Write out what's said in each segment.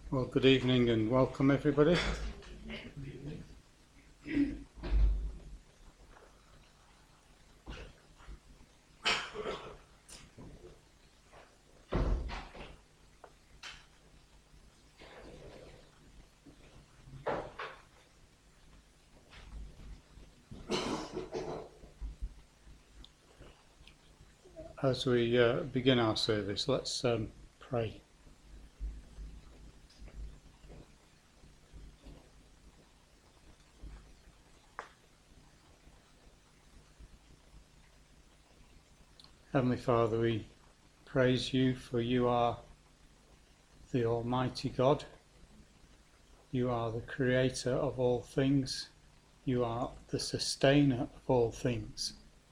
Well, good evening and welcome everybody. As we begin our service, let's pray. Heavenly Father, we praise you, for you are the Almighty God. You are the creator of all things. You are the sustainer of all things.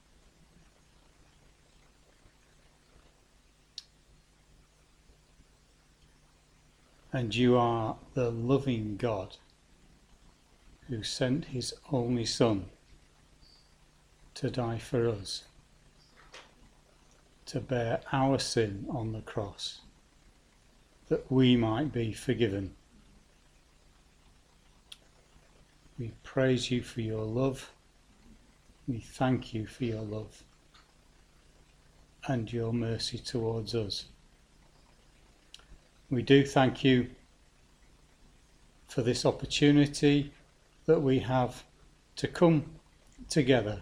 And you are the loving God who sent his only Son to die for us, to bear our sin on the cross, that we might be forgiven. We praise you for your love. We thank you for your love and your mercy towards us. We do thank you for this opportunity that we have to come together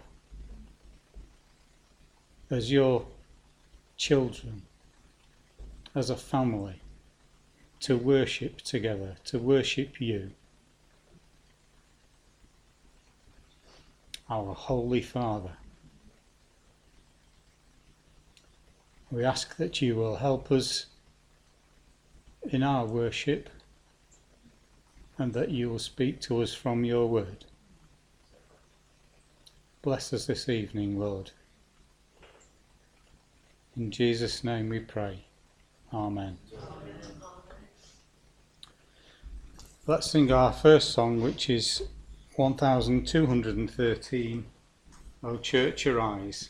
as your children, as a family, to worship together, to worship you, our Holy Father. We ask that you will help us in our worship and that you will speak to us from your word. Bless us this evening, Lord. In Jesus' name we pray. Amen. Let's sing our first song, which is 1213, O Church Arise.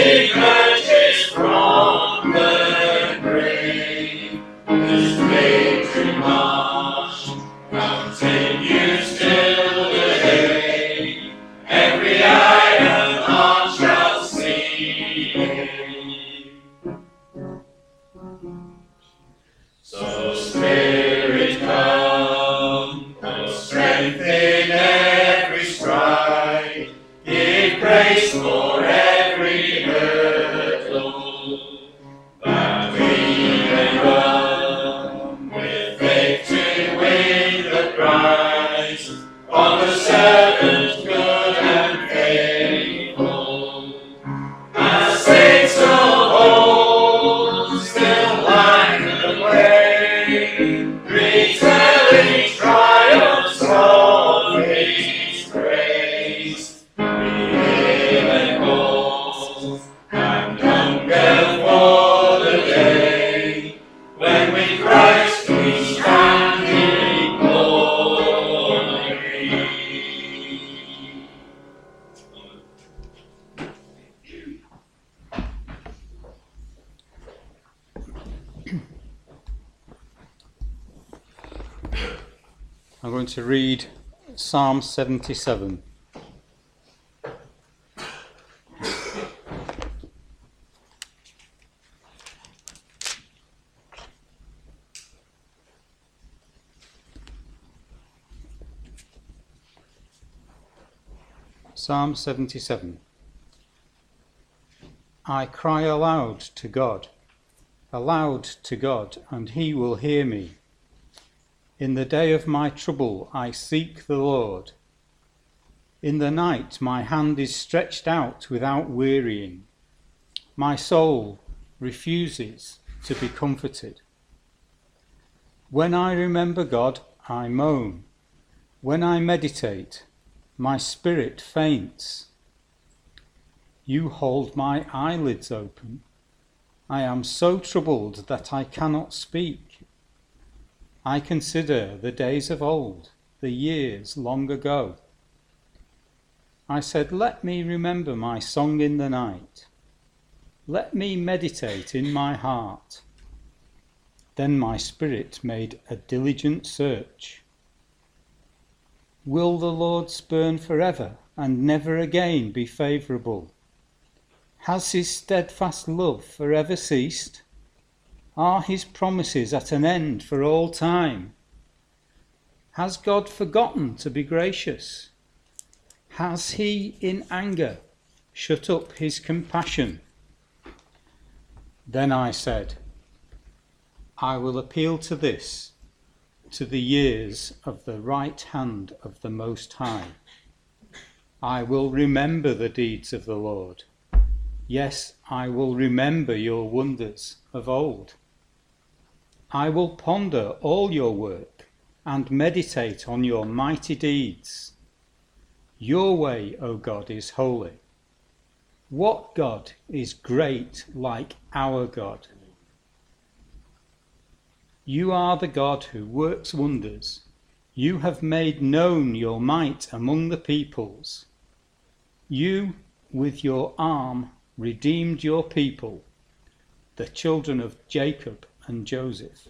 This So Spirit come, and strengthen every stride, give grace for every hurdle, that we may run with faith to win the prize of the servant good and faithful. As saints of old still light the way, retelling triumphs of His grace. Miracles and hunger for the day when with Christ we stand in glory. I'm going to read Psalm 77. Psalm 77. I cry aloud to God, and He will hear me. In the day of my trouble I seek the Lord. In the night my hand is stretched out without wearying. My soul refuses to be comforted. When I remember God, I moan. When I meditate, my spirit faints. You hold my eyelids open. I am so troubled that I cannot speak. I consider the days of old, the years long ago. I said, let me remember my song in the night. Let me meditate in my heart. Then my spirit made a diligent search. Will the Lord spurn forever and never again be favourable? Has His steadfast love forever ceased? Are His promises at an end for all time? Has God forgotten to be gracious? Has He in anger shut up His compassion? Then I said, I will appeal to this, to the years of the right hand of the Most High. I will remember the deeds of the Lord. Yes, I will remember your wonders of old. I will ponder all your work and meditate on your mighty deeds. Your way, O God, is holy. What God is great like our God? You are the God who works wonders. You have made known your might among the peoples. You, with your arm, redeemed your people, the children of Jacob and Joseph.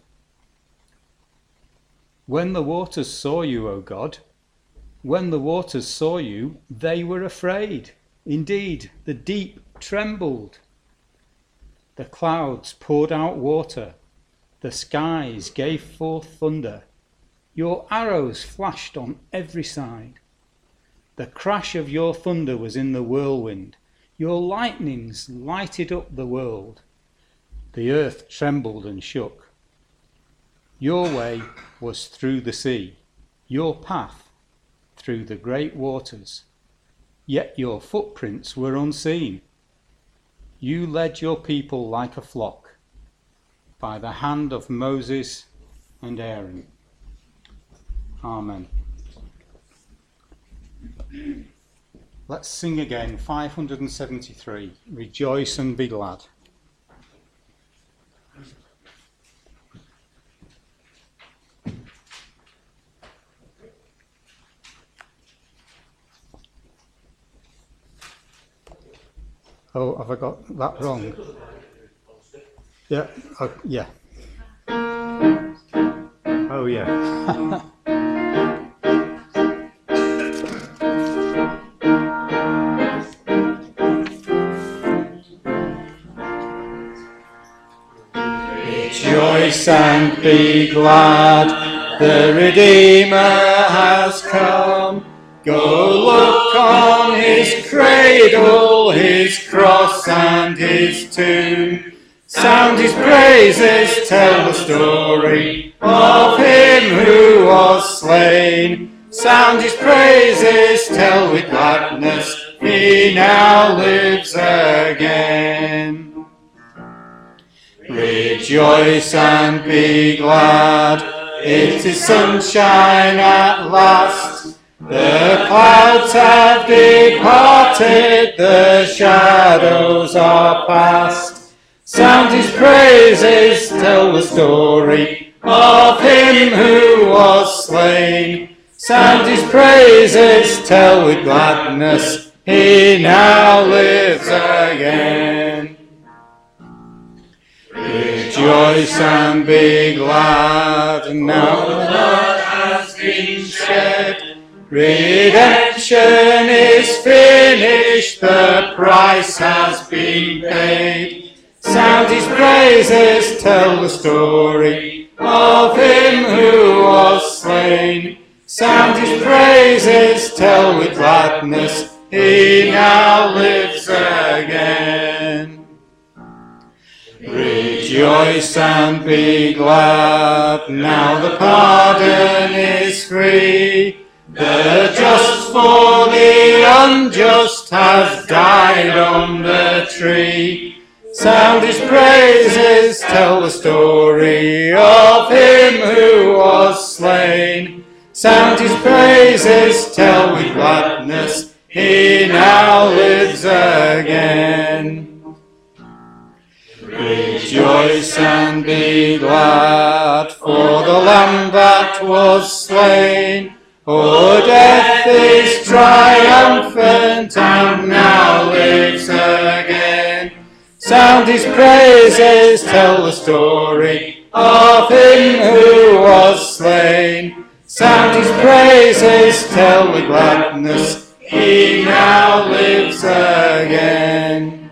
When the waters saw you, O God, when the waters saw you, they were afraid. Indeed, the deep trembled. The clouds poured out water. The skies gave forth thunder. Your arrows flashed on every side. The crash of your thunder was in the whirlwind. Your lightnings lighted up the world. The earth trembled and shook. Your way was through the sea, your path through the great waters. Yet your footprints were unseen. You led your people like a flock by the hand of Moses and Aaron. Amen. Let's sing again, 573, Rejoice and be glad. Oh, have I got that wrong? Yeah, yeah. Oh, yeah. Rejoice Rejoice and be glad, the Redeemer has come. Go look on his cradle, his cross and his tomb. Sound his praises, tell the story of him who was slain. Sound his praises, tell with gladness, he now lives again. Rejoice and be glad, it is sunshine at last. The clouds have departed, the shadows are past. Sound his praises, tell the story of him who was slain. Sound his praises, tell with gladness, he now lives again. Rejoice and be glad, now the blood has been shed. Redemption is finished, the price has been paid. Sound his praises, tell the story of him who was slain. Sound his praises, tell with gladness, he now lives again. Rejoice and be glad, now the pardon is free. The just for the unjust has died on the tree. Sound his praises, tell the story of him who was slain. Sound his praises, tell with gladness, he now lives again. Rejoice and be glad, for the Lamb that was slain. Oh, death is triumphant and now lives again. Sound his praises, tell the story of him who was slain. Sound his praises, tell with gladness, he now lives again.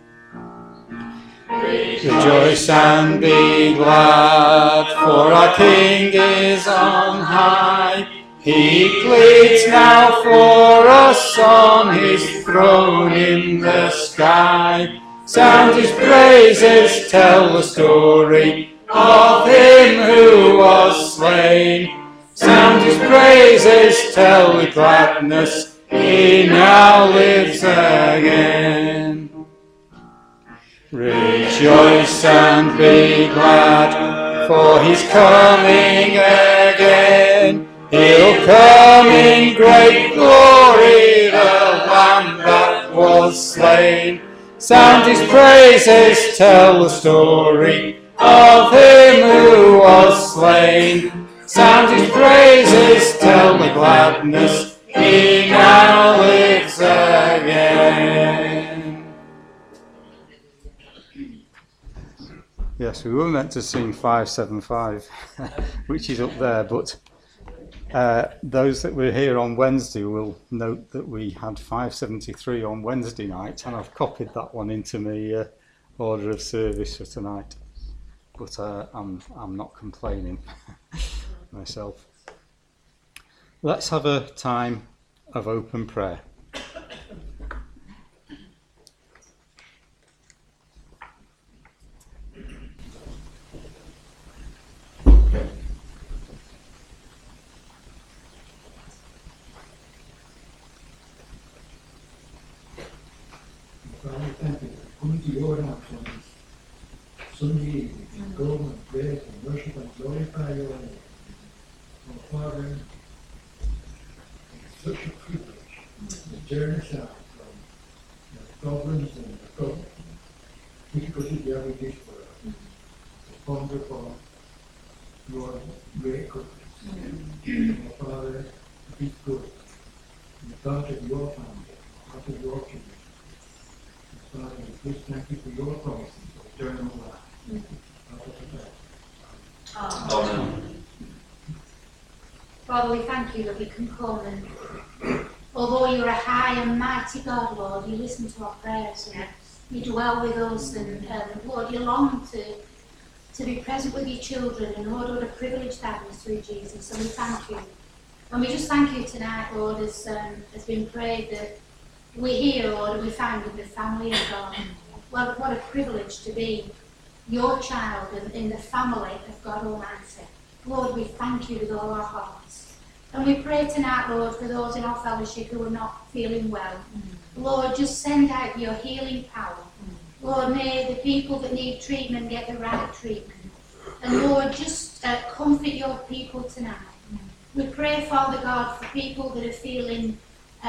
Rejoice and be glad, for our King is on high. He pleads now for us on his throne in the sky. Sound his praises, tell the story of him who was slain. Sound his praises, tell with gladness, he now lives again. Rejoice and be glad, for he's coming again. He'll come in great glory, the Lamb that was slain. Sound his praises, tell the story of him who was slain. Sound his praises, tell with gladness, he now lives again. Yes, we were meant to sing 575, which is up there, but those that were here on Wednesday will note that we had 573 on Wednesday night, and I've copied that one into my order of service for tonight. But I'm not complaining myself. Let's have a time of open prayer. Father, thank you for coming to your house on Sunday evening to go and praise and worship and glorify your name. Oh, Father, it's such a privilege to journey south from the problems and the difficulties you have in this world to ponder upon your great goodness. Oh, Father, it is good. In the thought of your family, thought of your children. Father, we just thank you for your promises of eternal life. Amen. Father, we thank you that we can come, and although you're a high and mighty God, Lord, you listen to our prayers and you dwell with us, and Lord, you long to to be present with your children. And Lord, what a privilege that is through Jesus. And we thank you. And we just thank you tonight, Lord, as has been prayed, that we're here, Lord, and we're found in the family of God. Well, what a privilege to be your child and in the family of God Almighty. Lord, we thank you with all our hearts. And we pray tonight, Lord, for those in our fellowship who are not feeling well. Lord, just send out your healing power. Lord, may the people that need treatment get the right treatment. And Lord, just comfort your people tonight. We pray, Father God, for people that are feeling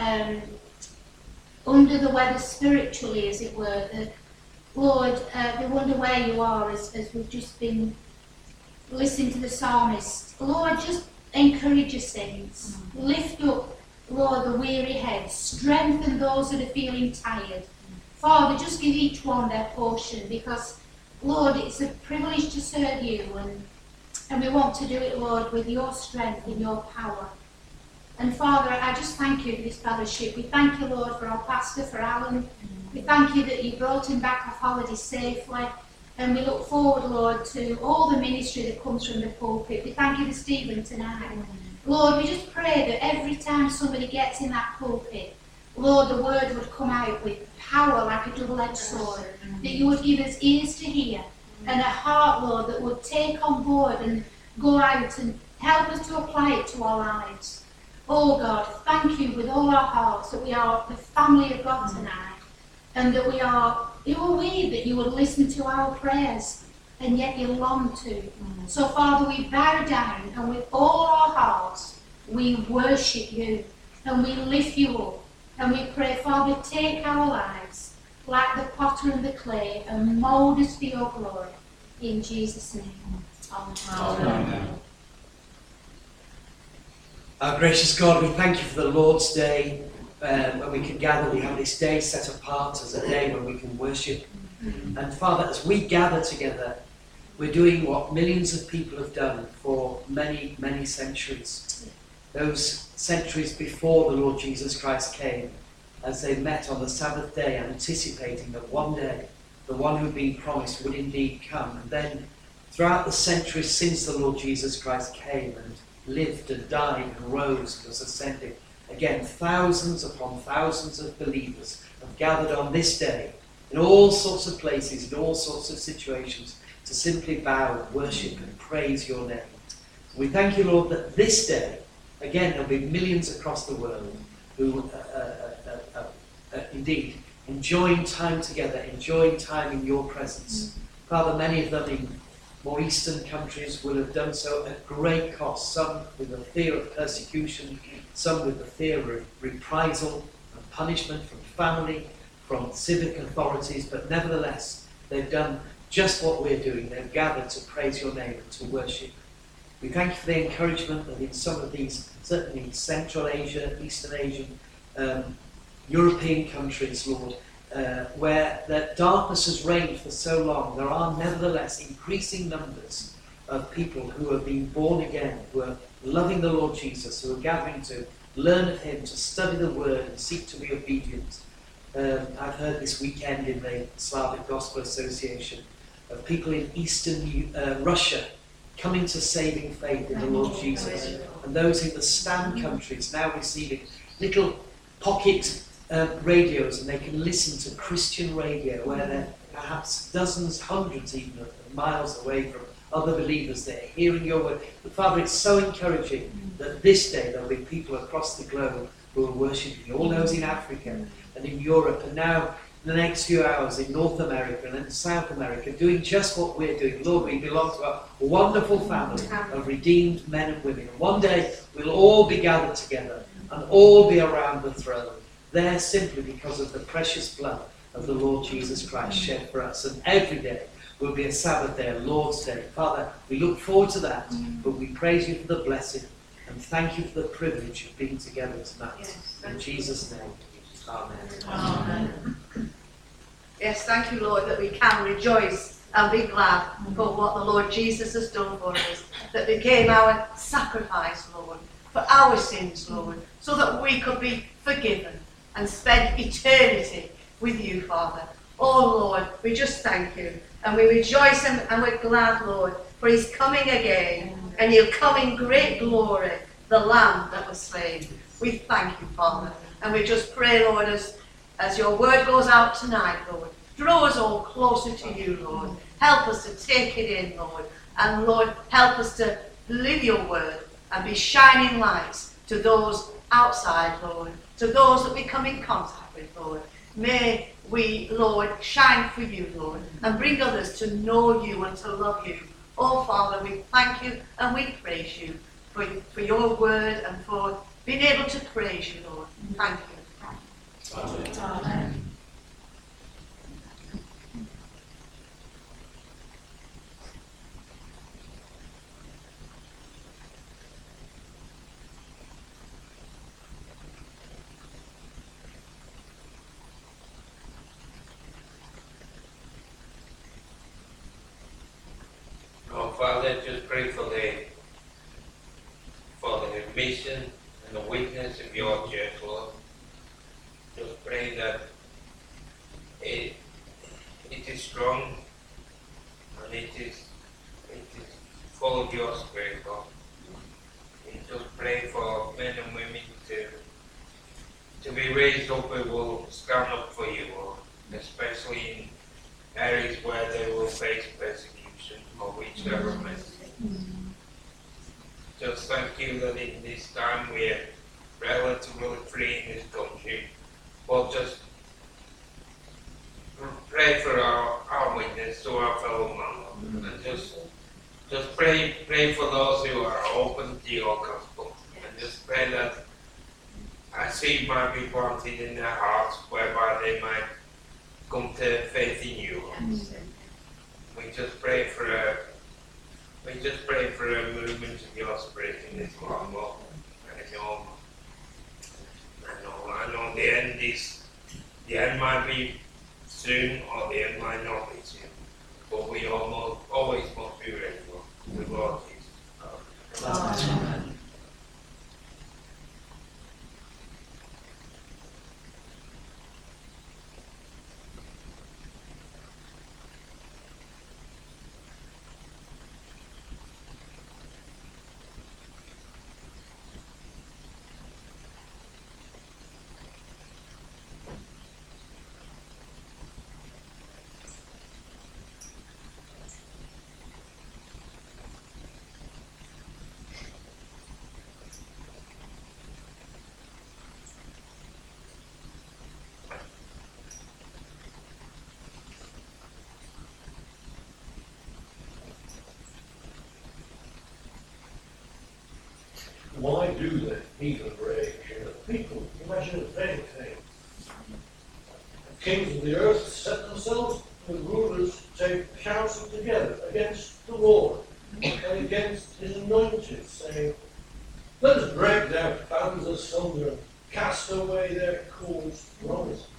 under the weather spiritually, as it were. That, Lord, they wonder where you are as we've just been listening to the psalmist. Lord, just encourage your saints. Lift up, Lord, the weary heads. Strengthen those that are feeling tired. Father, just give each one their portion, because, Lord, it's a privilege to serve you, and we want to do it, Lord, with your strength and your power. And Father, I just thank you for this fellowship. We thank you, Lord, for our pastor, for Alan. We thank you that you brought him back off holiday safely. And we look forward, Lord, to all the ministry that comes from the pulpit. We thank you for Stephen tonight. Lord, we just pray that every time somebody gets in that pulpit, Lord, the word would come out with power like a double-edged sword. That you would give us ears to hear and a heart, Lord, that would take on board and go out and help us to apply it to our lives. Oh God, thank you with all our hearts that we are the family of God tonight, and that we are, that you would listen to our prayers, and yet you long to. So Father, we bow down, and with all our hearts we worship you, and we lift you up, and we pray, Father, take our lives like the potter and the clay and mould us for your glory. In Jesus' name. Amen. Amen. Our gracious God, we thank you for the Lord's Day, when we can gather. We have this day set apart as a day when we can worship. And Father, as we gather together, we're doing what millions of people have done for many, many centuries. Those centuries before the Lord Jesus Christ came, as they met on the Sabbath day, anticipating that one day the one who'd been promised would indeed come. And then throughout the centuries since the Lord Jesus Christ came and lived and died and rose and was ascended, again, thousands upon thousands of believers have gathered on this day in all sorts of places, in all sorts of situations, to simply bow, worship and praise your name. We thank you, Lord, that this day, again, there'll be millions across the world who indeed enjoying time together, enjoying time in your presence. Father, many of them in more eastern countries will have done so at great cost, some with the fear of persecution, some with the fear of reprisal and punishment from family, from civic authorities, but nevertheless, they've done just what we're doing. They've gathered to praise your name and to worship. We thank you for the encouragement that in some of these, certainly Central Asia, Eastern Asian, European countries, Lord, where that darkness has reigned for so long, there are nevertheless increasing numbers of people who have been born again, who are loving the Lord Jesus, who are gathering to learn of him, to study the word and seek to be obedient. I've heard this weekend in the Slavic Gospel Association of people in Eastern Russia coming to saving faith in the Lord Jesus, and those in the Stan countries now receiving little pocket radios, and they can listen to Christian radio where they're perhaps dozens, hundreds even of miles away from other believers. They're hearing your word. But Father, it's so encouraging that this day there'll be people across the globe who are worshipping you. All those in Africa and in Europe, and now in the next few hours in North America and in South America, doing just what we're doing. Lord, we belong to a wonderful family of redeemed men and women. And one day we'll all be gathered together and all be around the throne, there simply because of the precious blood of the Lord Jesus Christ shed for us. And every day will be a Sabbath day, a Lord's Day. Father, we look forward to that, but we praise you for the blessing and thank you for the privilege of being together tonight. Yes. In Jesus' name, amen. Amen. Yes, thank you, Lord, that we can rejoice and be glad for what the Lord Jesus has done for us, that became our sacrifice, Lord, for our sins, Lord, so that we could be forgiven and spend eternity with you, Father. Oh Lord, we just thank you. And we rejoice and we're glad, Lord, for he's coming again. And he'll come in great glory, the Lamb that was slain. We thank you, Father. And we just pray, Lord, as your word goes out tonight, Lord, draw us all closer to you, Lord. Help us to take it in, Lord. And Lord, help us to live your word and be shining lights to those outside, Lord, to those that we come in contact with, Lord. May we, Lord, shine for you, Lord, and bring others to know you and to love you. Oh, Father, we thank you and we praise you for your word and for being able to praise you, Lord. Thank you. Amen. Amen. Oh, Father, just pray for the mission and the witness of your church, Lord. Just pray that it is strong and it is full of your spirit, Lord. We just pray for men and women to be raised up who will stand up for you, Lord, especially in areas where they will face persecution or which government. Just thank you that in this time we're relatively free in this country. But just pray for our witness to our fellow man, and just pray for those who are open to your gospel, and just pray that a seed might be planted in their hearts whereby they might come to faith in you. We just pray for a movement of your spirit in this land, Lord. I know the end might be soon, or the end might not be soon. But we always must be ready, Lord. With Lord Jesus. Amen. Why do the heathen rage and the people imagine a vain thing? The kings of the earth set themselves, the rulers take counsel together against the Lord and against his anointed, saying, let us break their bands asunder and cast away their cords from us.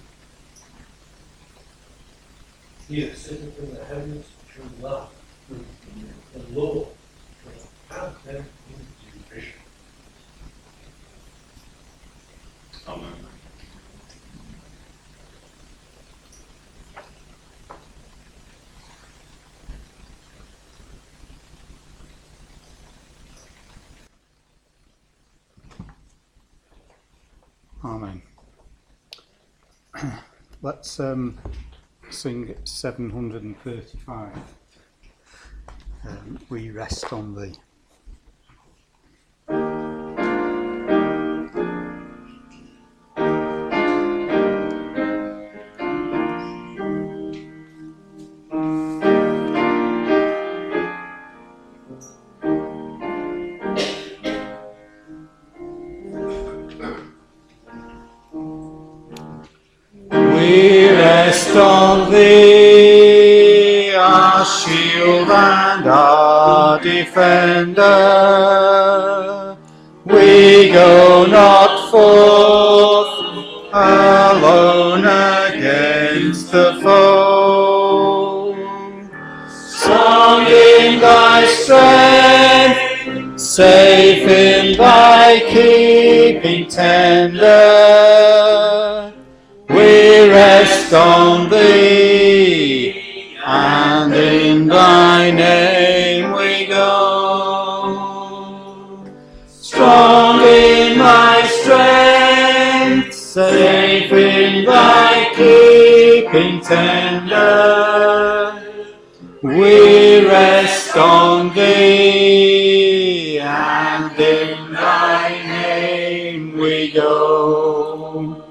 He that sitteth in the heavens shall laugh. The Lord shall have them in derision. Amen. Amen. Let's sing 735. We rest on thee. On thee, our shield and our defender, we go not forth alone against the foe. Strong in thy strength, safe in thy keeping tender, we rest on thee. keeping tender, we rest on thee, and in thy name we go.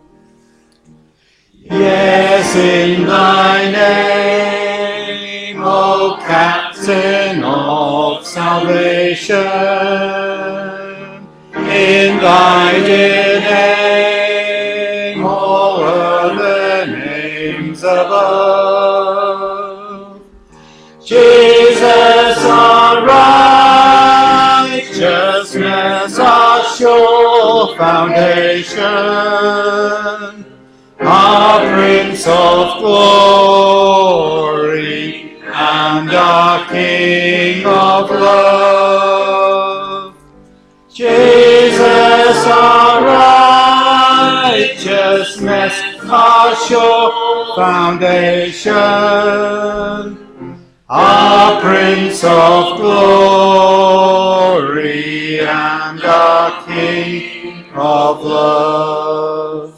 Yes, in thy name, O Captain of salvation, in thy dear name, all other names above. Jesus, our righteousness, our sure foundation, our Prince of glory, and our King of love. Jesus, our righteousness, our sure foundation, our Prince of glory, and our King of love.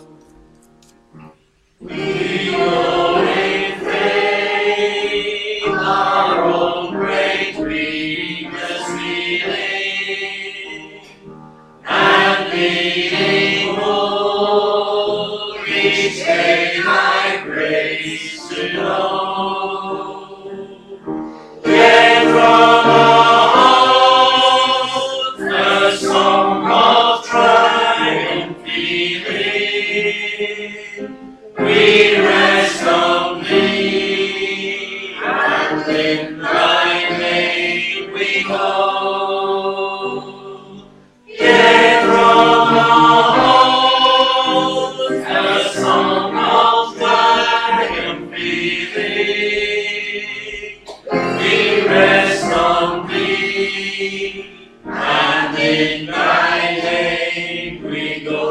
We go in faith, our own great weakness feeling, and being whole, each day thy grace to know. Yet from our heart the song of triumph feeling, we rest on thee, and in thy name we go. Yet from our heart the song of triumph feeling, we rest on thee, and in thy name we go.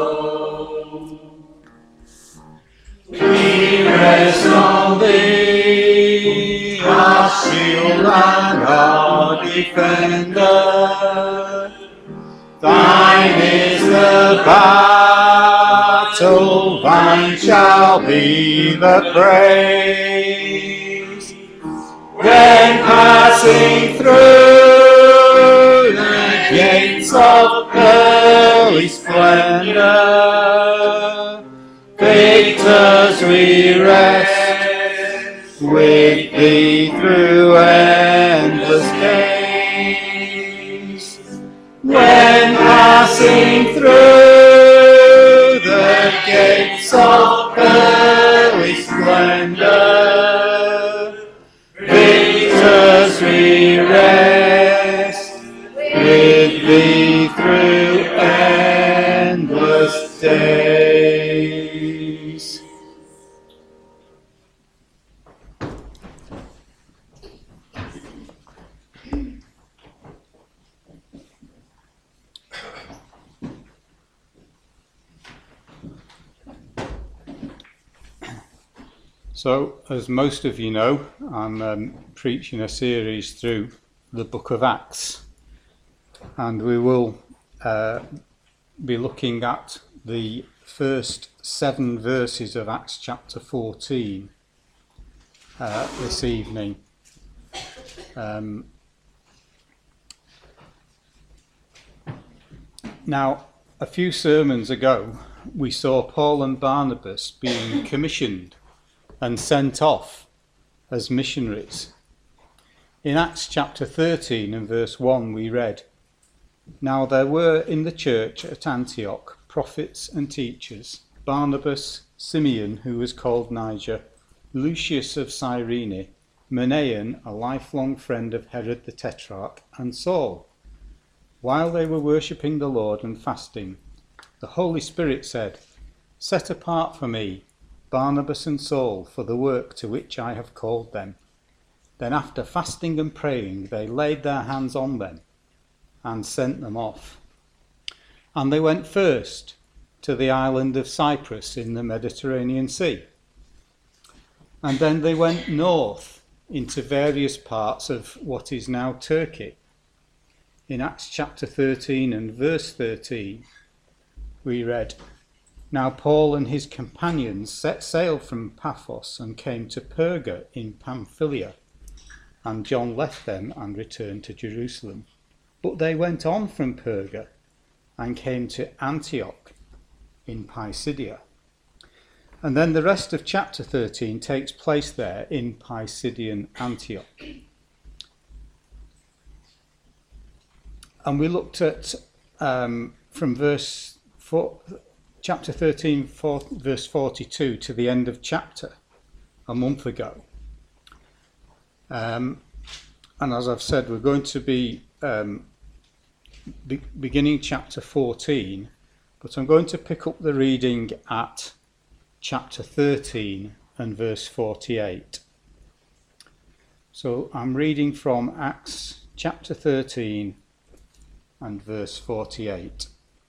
We rest on thee, our shield and our defender. Thine is the battle, thine shall be the praise. When passing through the gates of early splendor, victors we rest with thee through endless days. When passing through the gates of early splendor, victors we rest with thee through endless days. So, as most of you know, I'm preaching a series through the book of Acts, and we will be looking at the first 7 verses of Acts chapter 14 this evening. Now, a few sermons ago, we saw Paul and Barnabas being commissioned and sent off as missionaries. In Acts chapter 13 and verse 1 we read, "Now there were in the church at Antioch prophets and teachers, Barnabas, Simeon, who was called Niger, Lucius of Cyrene, Manaen, a lifelong friend of Herod the Tetrarch, and Saul. While they were worshipping the Lord and fasting, the Holy Spirit said, 'Set apart for me Barnabas and Saul for the work to which I have called them.' Then after fasting and praying, they laid their hands on them and sent them off. And they went first to the island of Cyprus in the Mediterranean Sea. And then they went north into various parts of what is now Turkey. In Acts chapter 13 and verse 13, we read, Now Paul and his companions set sail from Paphos and came to Perga in Pamphylia, and John left them and returned to Jerusalem. But they went on from Perga and came to Antioch in Pisidia. And then the rest of chapter 13 takes place there in Pisidian Antioch. And we looked at from chapter 13, verse 42 to the end of chapter a month ago. And as I've said, we're going to be beginning chapter 14, but I'm going to pick up the reading at chapter 13 and verse 48. So I'm reading from Acts chapter 13 and verse 48.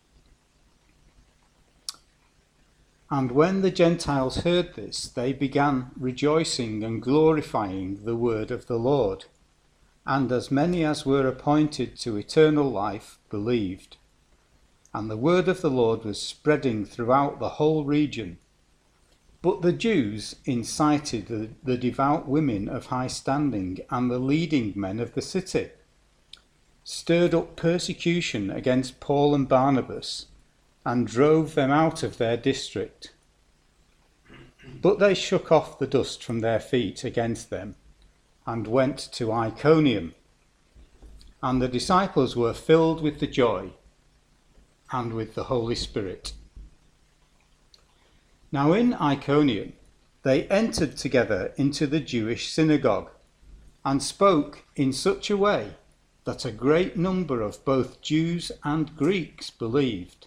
And when the Gentiles heard this, they began rejoicing and glorifying the word of the Lord. And as many as were appointed to eternal life believed. And the word of the Lord was spreading throughout the whole region. But the Jews incited the devout women of high standing and the leading men of the city, stirred up persecution against Paul and Barnabas, and drove them out of their district. But they shook off the dust from their feet against them, and went to Iconium. And the disciples were filled with the joy and with the Holy Spirit. Now in Iconium they entered together into the Jewish synagogue, and spoke in such a way that a great number of both Jews and Greeks believed.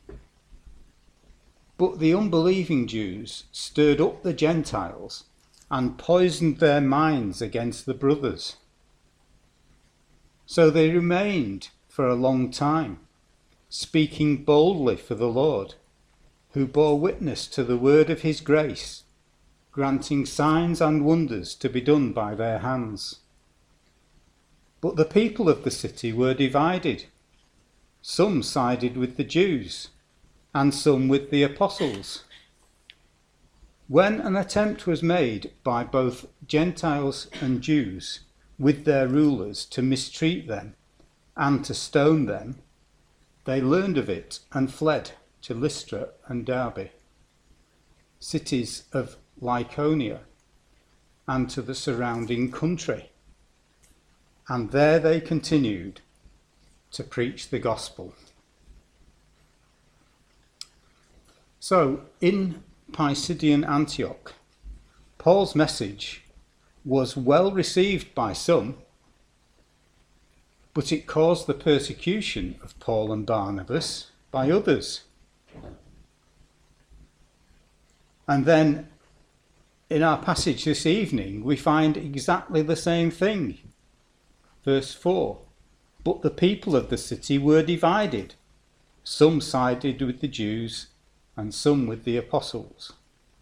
But the unbelieving Jews stirred up the Gentiles and poisoned their minds against the brothers. So they remained for a long time, speaking boldly for the Lord, who bore witness to the word of his grace, granting signs and wonders to be done by their hands. But the people of the city were divided. Some sided with the Jews, and some with the apostles. When an attempt was made by both Gentiles and Jews with their rulers to mistreat them and to stone them, they learned of it and fled to Lystra and Derbe, cities of Lycaonia, and to the surrounding country. And there they continued to preach the gospel. So, in Pisidian Antioch, Paul's message was well received by some, but it caused the persecution of Paul and Barnabas by others. And then in our passage this evening, we find exactly the same thing. Verse 4, but the people of the city were divided. Some sided with the Jews and some with the apostles.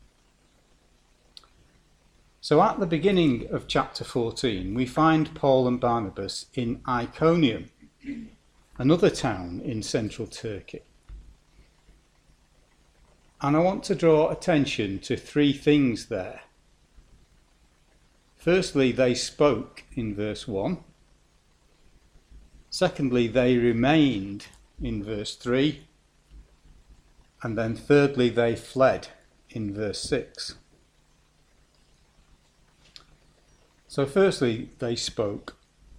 So at the beginning of chapter 14, we find Paul and Barnabas in Iconium, another town in central Turkey. And I want to draw attention to three things there. Firstly, they spoke in verse 1. Secondly, they remained in verse 3. And then thirdly, they fled in verse 6. So firstly, they spoke.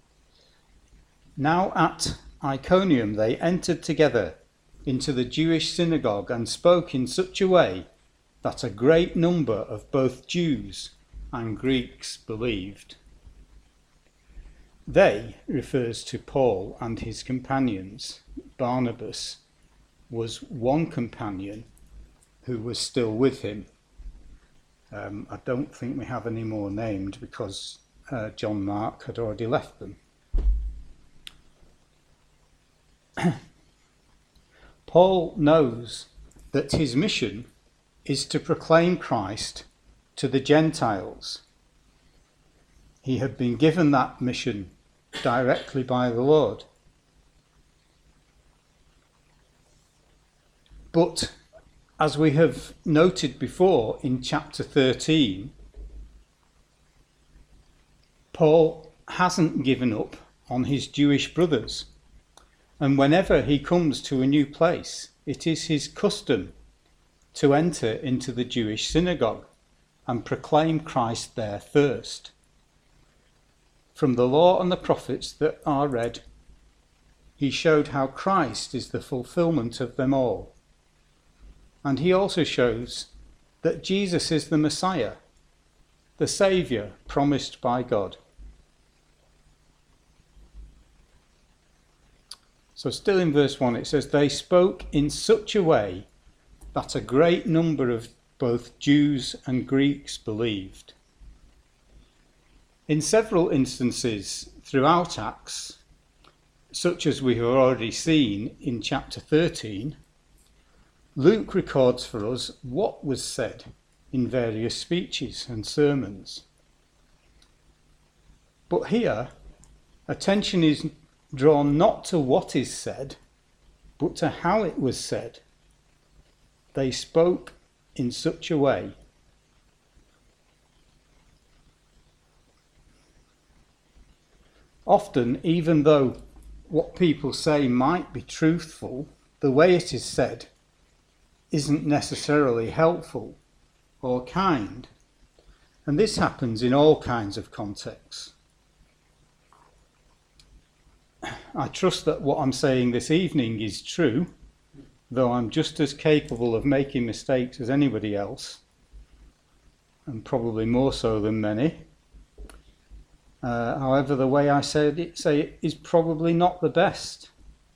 Now at Iconium they entered together into the Jewish synagogue and spoke in such a way that a great number of both Jews and Greeks believed. They refers to Paul and his companions. Barnabas was one companion who was still with him. I don't think we have any more named because John Mark had already left them. Paul knows that his mission is to proclaim Christ to the Gentiles. He had been given that mission directly by the Lord. But as we have noted before in chapter 13, Paul hasn't given up on his Jewish brothers, and whenever he comes to a new place, it is his custom to enter into the Jewish synagogue and proclaim Christ there first. From the law and the prophets that are read, he showed how Christ is the fulfillment of them all. And he also shows that Jesus is the Messiah, the Saviour promised by God. So still in verse 1 it says, they spoke in such a way that a great number of both Jews and Greeks believed. In several instances throughout Acts, such as we have already seen in chapter 13, Luke records for us what was said in various speeches and sermons. But here, attention is drawn not to what is said, but to how it was said. They spoke in such a way. Often, even though what people say might be truthful, the way it is said isn't necessarily helpful or kind. And this happens in all kinds of contexts. I trust that what I'm saying this evening is true, though I'm just as capable of making mistakes as anybody else, and probably more so than many. However, the way I say it is probably not the best.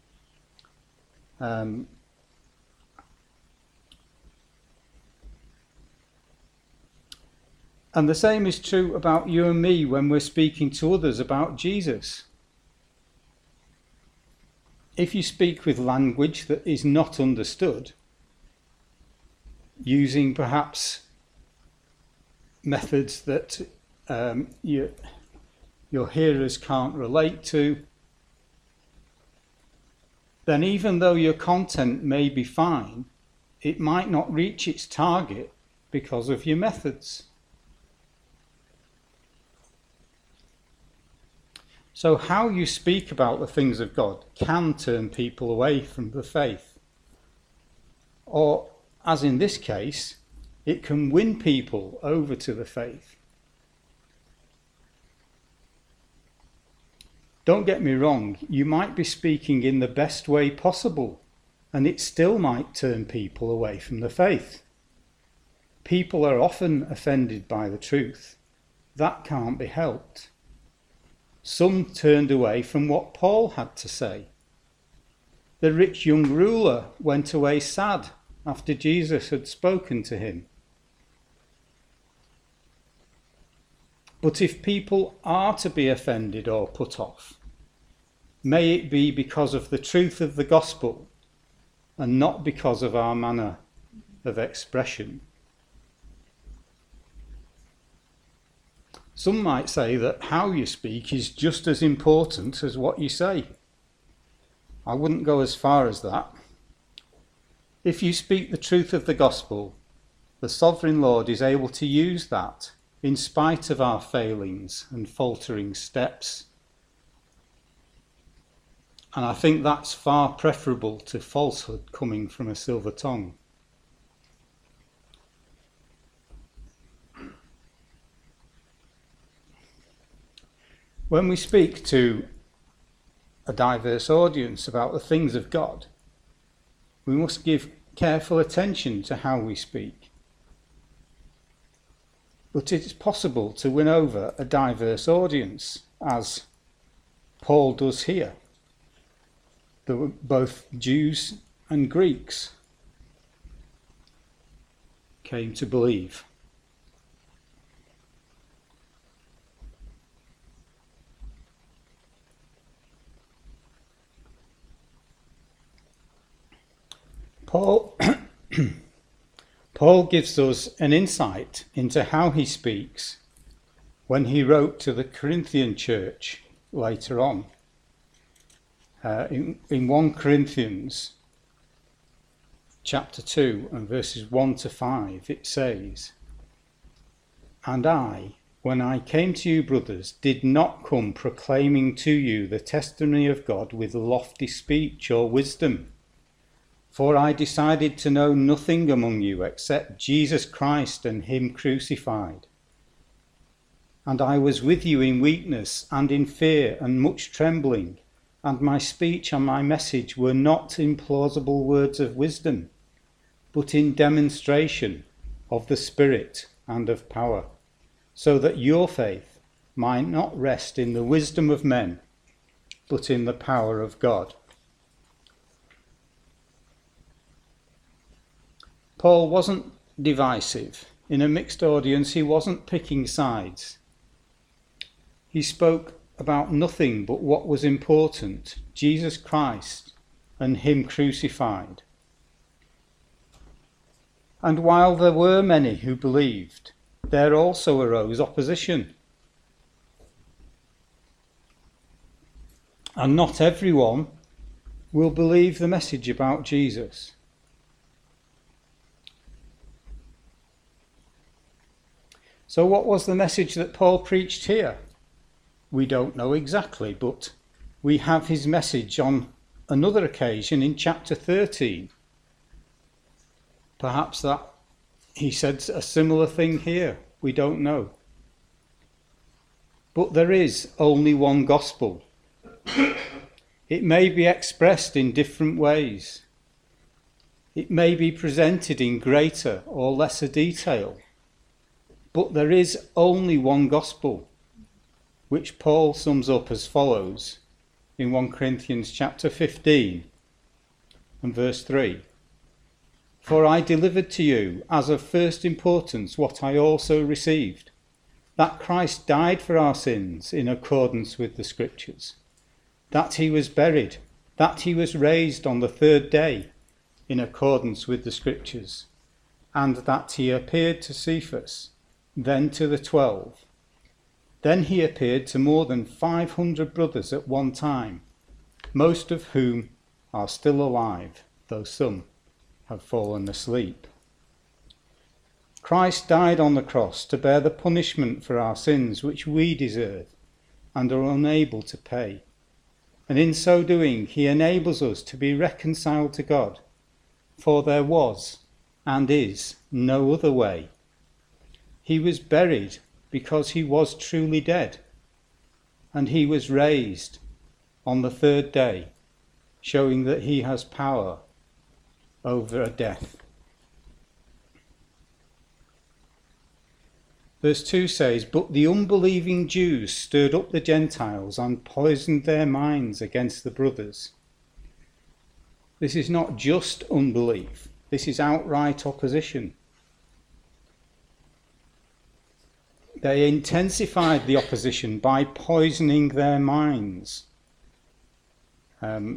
And the same is true about you and me when we're speaking to others about Jesus. If you speak with language that is not understood, using perhaps methods that your hearers can't relate to, then even though your content may be fine, it might not reach its target because of your methods. So how you speak about the things of God can turn people away from the faith. Or, as in this case, it can win people over to the faith. Don't get me wrong, you might be speaking in the best way possible, and it still might turn people away from the faith. People are often offended by the truth. That can't be helped. Some turned away from what Paul had to say. The rich young ruler went away sad after Jesus had spoken to him. But if people are to be offended or put off, may it be because of the truth of the gospel and not because of our manner of expression. Some might say that how you speak is just as important as what you say. I wouldn't go as far as that. If you speak the truth of the gospel, the sovereign Lord is able to use that in spite of our failings and faltering steps. And I think that's far preferable to falsehood coming from a silver tongue. When we speak to a diverse audience about the things of God, we must give careful attention to how we speak. But it is possible to win over a diverse audience, as Paul does here. There were both Jews and Greeks came to believe. Paul gives us an insight into how he speaks when he wrote to the Corinthian church later on. In 1 Corinthians chapter 2 and verses 1 to 5, it says, "And I, when I came to you, brothers, did not come proclaiming to you the testimony of God with lofty speech or wisdom. For I decided to know nothing among you except Jesus Christ and him crucified. And I was with you in weakness and in fear and much trembling, and my speech and my message were not in plausible words of wisdom, but in demonstration of the Spirit and of power, so that your faith might not rest in the wisdom of men, but in the power of God." Paul wasn't divisive. In a mixed audience, he wasn't picking sides. He spoke about nothing but what was important: Jesus Christ and him crucified. And while there were many who believed, there also arose opposition. And not everyone will believe the message about Jesus. So what was the message that Paul preached here? We don't know exactly, but we have his message on another occasion in chapter 13. Perhaps that he said a similar thing here. We don't know. But there is only one gospel. It may be expressed in different ways. It may be presented in greater or lesser detail. But there is only one gospel, which Paul sums up as follows in 1 Corinthians chapter 15 and verse 3. "For I delivered to you as of first importance what I also received, that Christ died for our sins in accordance with the Scriptures, that he was buried, that he was raised on the third day in accordance with the Scriptures, and that he appeared to Cephas, then to the 12. Then he appeared to more than 500 brothers at one time, most of whom are still alive, though some have fallen asleep." Christ died on the cross to bear the punishment for our sins which we deserve and are unable to pay. And in so doing, he enables us to be reconciled to God, for there was and is no other way. He was buried because he was truly dead, and he was raised on the third day, showing that he has power over death. Verse 2 says, "But the unbelieving Jews stirred up the Gentiles and poisoned their minds against the brothers." This is not just unbelief, this is outright opposition. They intensified the opposition by poisoning their minds. I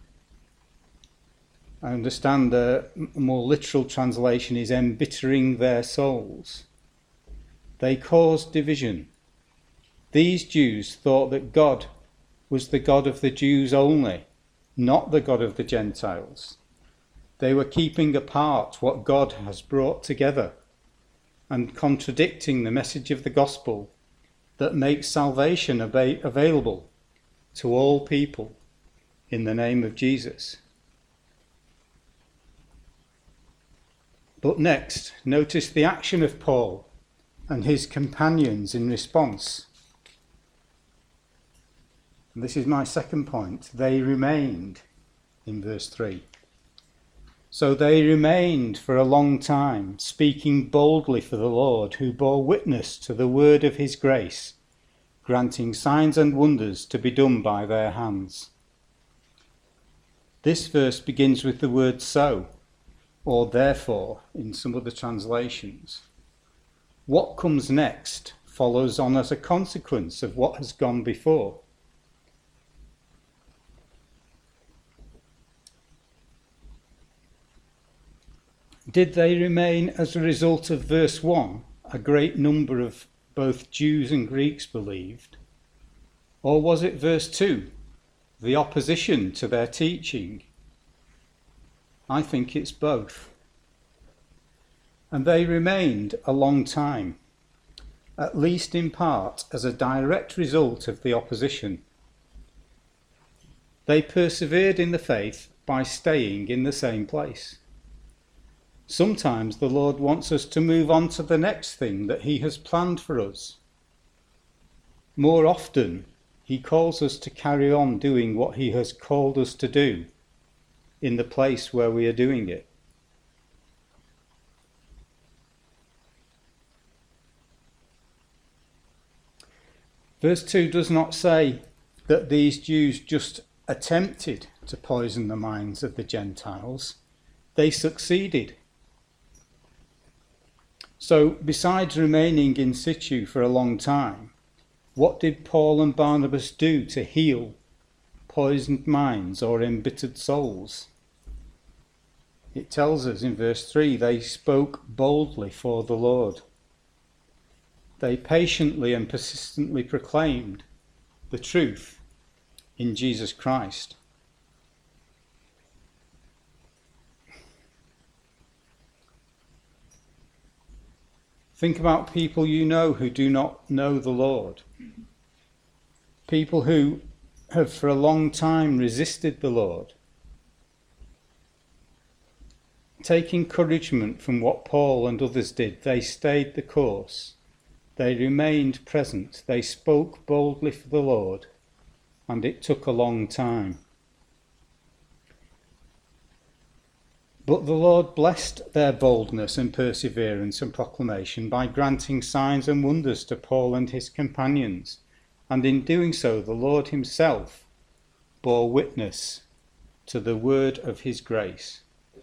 understand the more literal translation is embittering their souls. They caused division. These Jews thought that God was the God of the Jews only, not the God of the Gentiles. They were keeping apart what God has brought together and contradicting the message of the gospel that makes salvation available to all people in the name of Jesus. But next, notice the action of Paul and his companions in response. And this is my second point. They remained in verse 3. "So they remained for a long time, speaking boldly for the Lord, who bore witness to the word of his grace, granting signs and wonders to be done by their hands." This verse begins with the word "so," or "therefore" in some of the translations. What comes next follows on as a consequence of what has gone before. Did they remain as a result of verse 1? A great number of both Jews and Greeks believed. Or was it verse 2? The opposition to their teaching. I think it's both. And they remained a long time, at least in part as a direct result of the opposition. They persevered in the faith by staying in the same place. Sometimes the Lord wants us to move on to the next thing that he has planned for us. More often, he calls us to carry on doing what he has called us to do in the place where we are doing it. Verse 2 does not say that these Jews just attempted to poison the minds of the Gentiles. They succeeded. So, besides remaining in situ for a long time, what did Paul and Barnabas do to heal poisoned minds or embittered souls? It tells us in verse 3, they spoke boldly for the Lord. They patiently and persistently proclaimed the truth in Jesus Christ. Think about people you know who do not know the Lord. People who have for a long time resisted the Lord. Take encouragement from what Paul and others did. They stayed the course. They remained present. They spoke boldly for the Lord. And it took a long time. But the Lord blessed their boldness and perseverance and proclamation by granting signs and wonders to Paul and his companions, and in doing so the Lord himself bore witness to the word of his grace.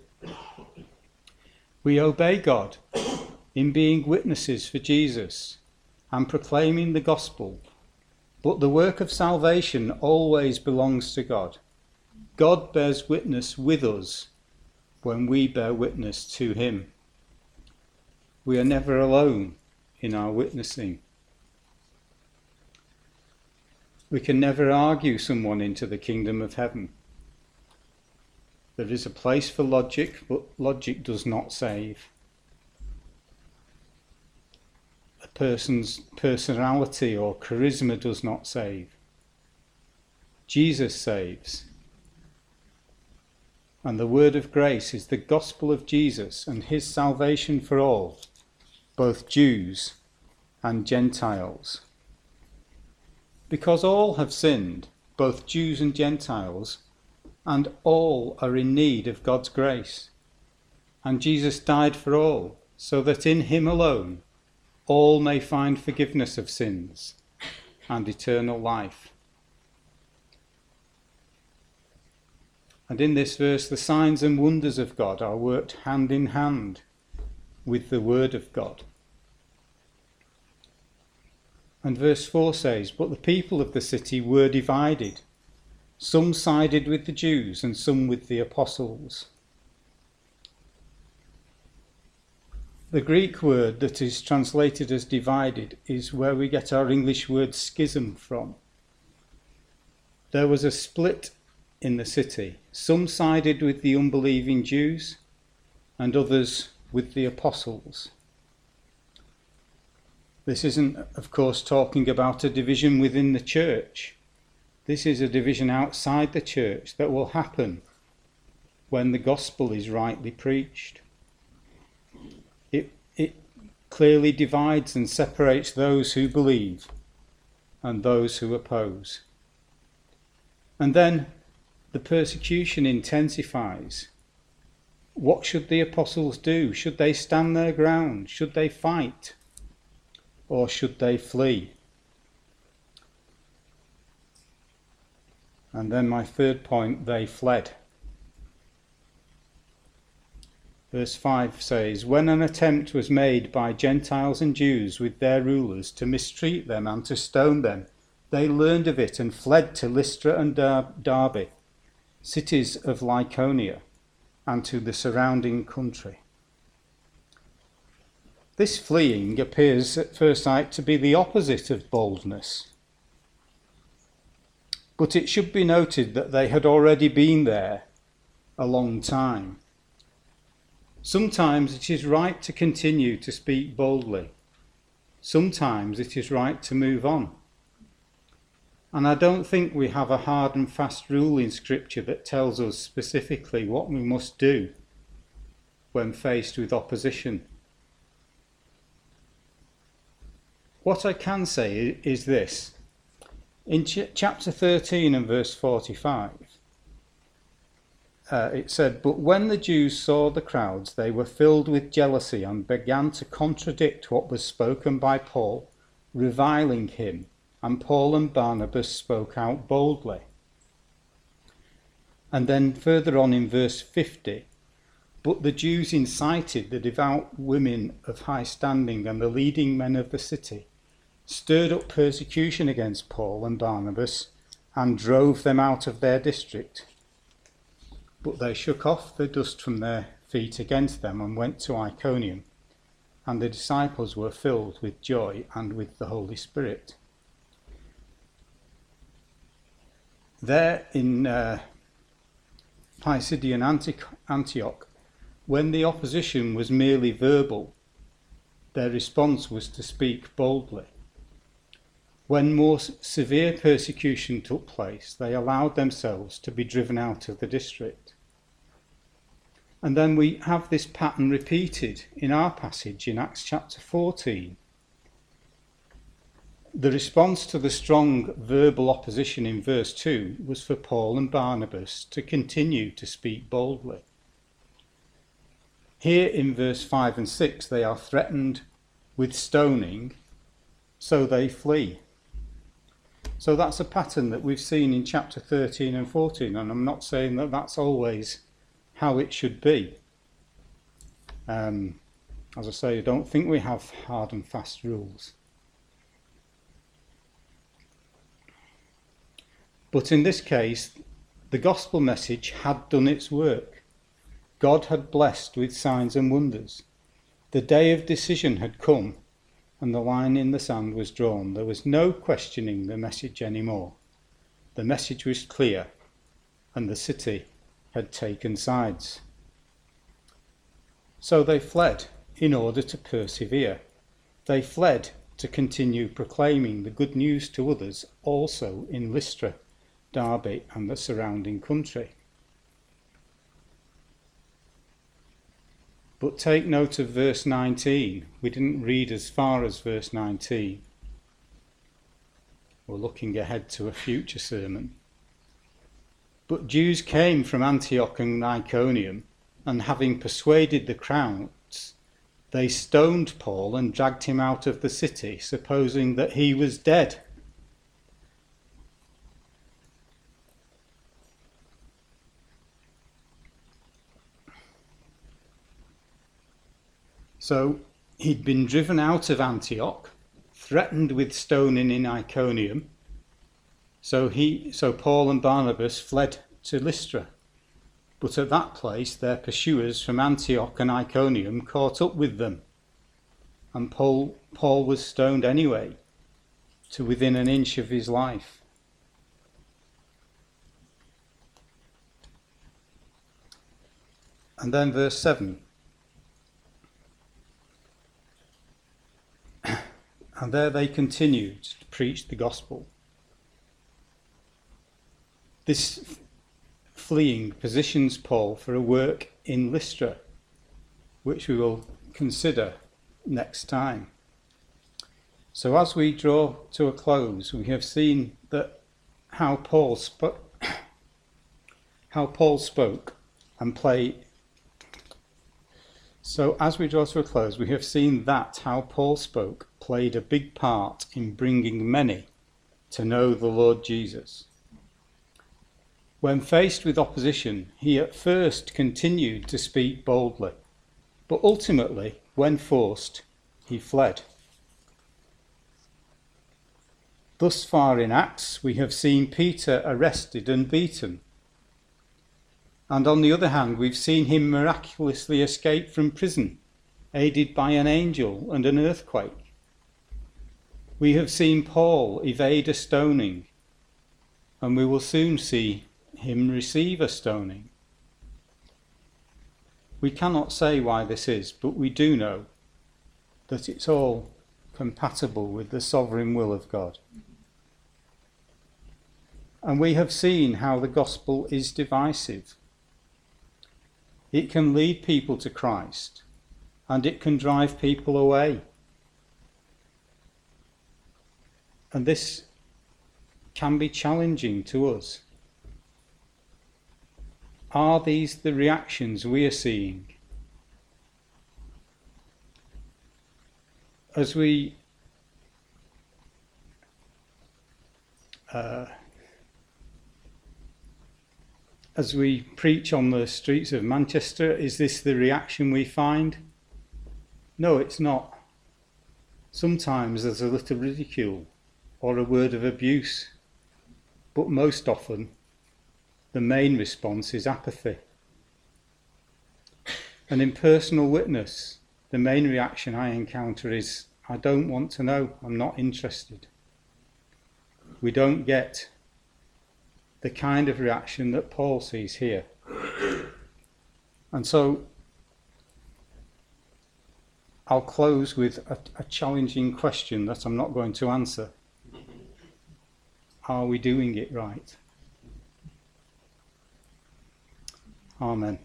We obey God in being witnesses for Jesus and proclaiming the gospel, but the work of salvation always belongs to God. God bears witness with us when we bear witness to him. We are never alone in our witnessing. We can never argue someone into the kingdom of heaven. There is a place for logic, but logic does not save. A person's personality or charisma does not save. Jesus saves. And the word of grace is the gospel of Jesus and his salvation for all, both Jews and Gentiles. Because all have sinned, both Jews and Gentiles, and all are in need of God's grace. And Jesus died for all, so that in him alone all may find forgiveness of sins and eternal life. And in this verse, the signs and wonders of God are worked hand in hand with the word of God. And verse 4 says, but the people of the city were divided. Some sided with the Jews and some with the apostles. The Greek word that is translated as divided is where we get our English word schism from. There was a split in the city. Some sided with the unbelieving Jews and others with the apostles. This isn't, of course, talking about a division within the church. This is a division outside the church that will happen when the gospel is rightly preached. It clearly divides and separates those who believe and those who oppose. And then the persecution intensifies. What should the apostles do? Should they stand their ground? Should they fight? Or should they flee? And then my third point, they fled. Verse 5 says, when an attempt was made by Gentiles and Jews with their rulers to mistreat them and to stone them, they learned of it and fled to Lystra and Derbe, cities of Lycaonia, and to the surrounding country. This fleeing appears at first sight to be the opposite of boldness. But it should be noted that they had already been there a long time. Sometimes it is right to continue to speak boldly. Sometimes it is right to move on. And I don't think we have a hard and fast rule in Scripture that tells us specifically what we must do when faced with opposition. What I can say is this. In chapter 13 and verse 45, it said, "But when the Jews saw the crowds, they were filled with jealousy and began to contradict what was spoken by Paul, reviling him. And Paul and Barnabas spoke out boldly." And then further on in verse 50, "But the Jews incited the devout women of high standing and the leading men of the city, stirred up persecution against Paul and Barnabas, and drove them out of their district. But they shook off the dust from their feet against them and went to Iconium, and the disciples were filled with joy and with the Holy Spirit." There in Pisidian Antioch, when the opposition was merely verbal, their response was to speak boldly. When more severe persecution took place, they allowed themselves to be driven out of the district. And then we have this pattern repeated in our passage in Acts chapter 14. The response to the strong verbal opposition in verse 2 was for Paul and Barnabas to continue to speak boldly. Here in verse 5 and 6, they are threatened with stoning, so they flee. So that's a pattern that we've seen in chapter 13 and 14, and I'm not saying that that's always how it should be. As I say, I don't think we have hard and fast rules. But in this case, the gospel message had done its work. God had blessed with signs and wonders. The day of decision had come, and the line in the sand was drawn. There was no questioning the message anymore. The message was clear, and the city had taken sides. So they fled in order to persevere. They fled to continue proclaiming the good news to others, also in Lystra, Derbe, and the surrounding country. But take note of verse 19. We didn't read as far as verse 19. We're looking ahead to a future sermon. But Jews came from Antioch and Iconium, and having persuaded the crowds, they stoned Paul and dragged him out of the city, supposing that he was dead. So he'd been driven out of Antioch, threatened with stoning in Iconium. So Paul and Barnabas fled to Lystra. But at that place their pursuers from Antioch and Iconium caught up with them. And Paul was stoned anyway, to within an inch of his life. And then verse 7. And there they continued to preach the gospel. This fleeing positions Paul for a work in Lystra, which we will consider next time. So as we draw to a close, we have seen that how Paul spoke and played. So as we draw to a close, we have seen that how Paul spoke played a big part in bringing many to know the Lord Jesus. When faced with opposition, he at first continued to speak boldly, but ultimately, when forced, he fled. Thus far in Acts, we have seen Peter arrested and beaten. And on the other hand, we've seen him miraculously escape from prison, aided by an angel and an earthquake. We have seen Paul evade a stoning, and we will soon see him receive a stoning. We cannot say why this is, but we do know that it's all compatible with the sovereign will of God. And we have seen how the gospel is divisive. It can lead people to Christ, and it can drive people away. And this can be challenging to us. Are these the reactions we are seeing? As we preach on the streets of Manchester, is this the reaction we find? No, it's not. Sometimes there's a little ridicule or a word of abuse, but most often the main response is apathy. And in personal witness, the main reaction I encounter is, I don't want to know, I'm not interested. We don't get the kind of reaction that Paul sees here. And so I'll close with a challenging question that I'm not going to answer. Are we doing it right? Amen.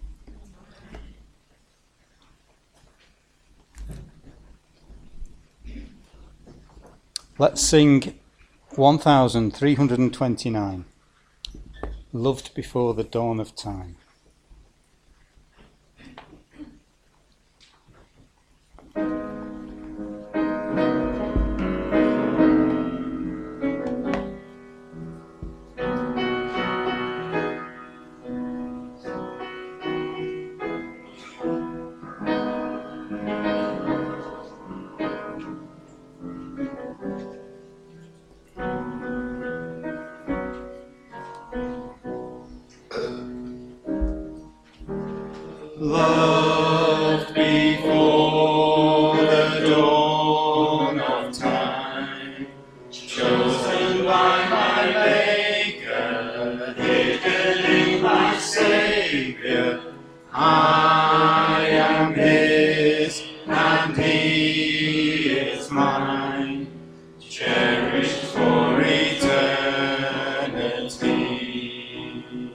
Let's sing 1329. Loved before the dawn of time. Loved before the dawn of time, chosen by my Maker, hidden in my Saviour. I am His and He is mine, cherished for eternity.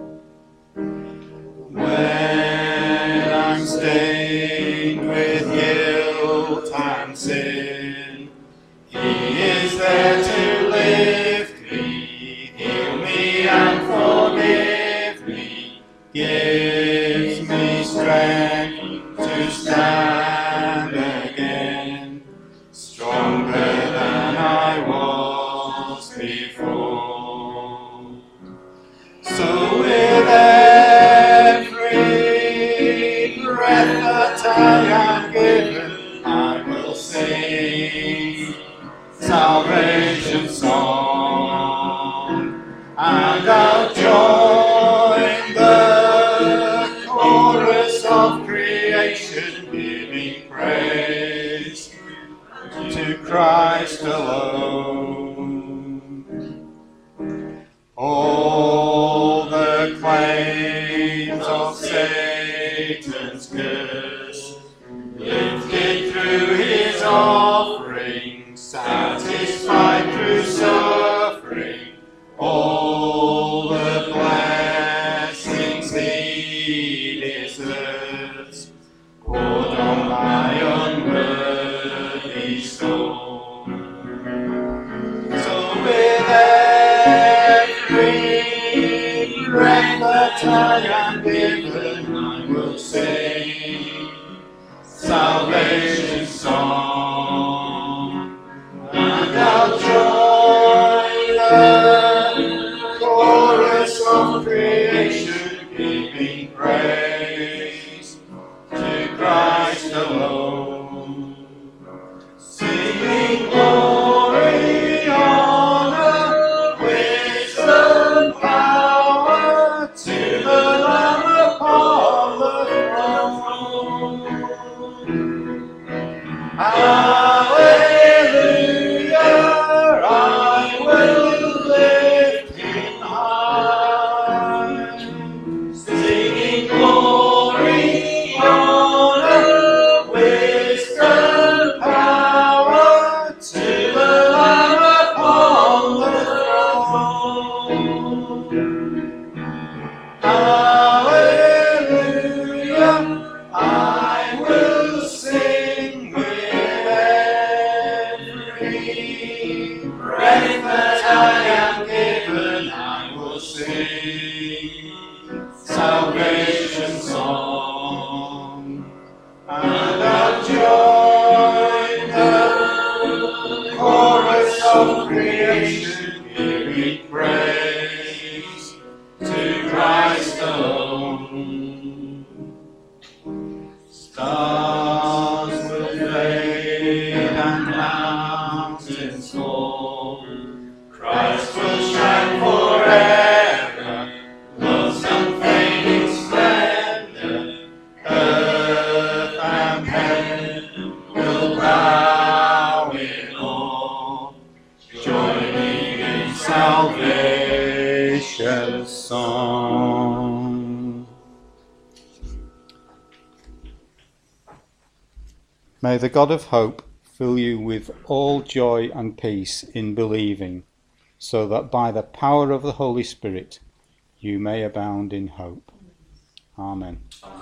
When I'm stained with guilt and sin, He is there to lift me, heal me and forgive me, gives me strength to stand again, stronger than I was before. So with every breath that I am given, I will sing salvation song, and I'll join the chorus of creation, giving praise to Christ alone. All the claims of Satan's curse, lifted through his offering, satisfied through suffering, all the blessings he deserves, poured on my unworthy soul. So with every breath that I am given, I will sing salvation song, and I'll join the chorus of creation, giving praise to Christ alone, singing glory, honor, wisdom, power to the Lamb upon the throne. Hallelujah, I will lift him high, singing glory, and of joy, the chorus of creation giving praise to Christ alone. Stars will fade and mountains fall, Christ will shine forever, love's unfading splendor. Earth and heaven will bow in awe, joining in salvation's song. May the God of hope fill you with all joy and peace in believing, so that by the power of the Holy Spirit you may abound in hope. Amen.